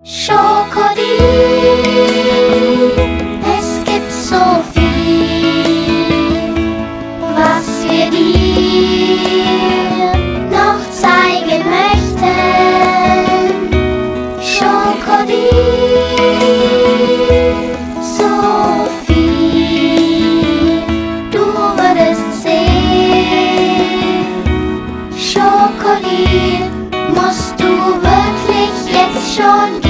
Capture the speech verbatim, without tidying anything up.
Schokolade, es gibt so viel, was wir dir noch zeigen möchten. Schokolade, so viel, du würdest sehen. Schokolade, musst du wirklich jetzt schon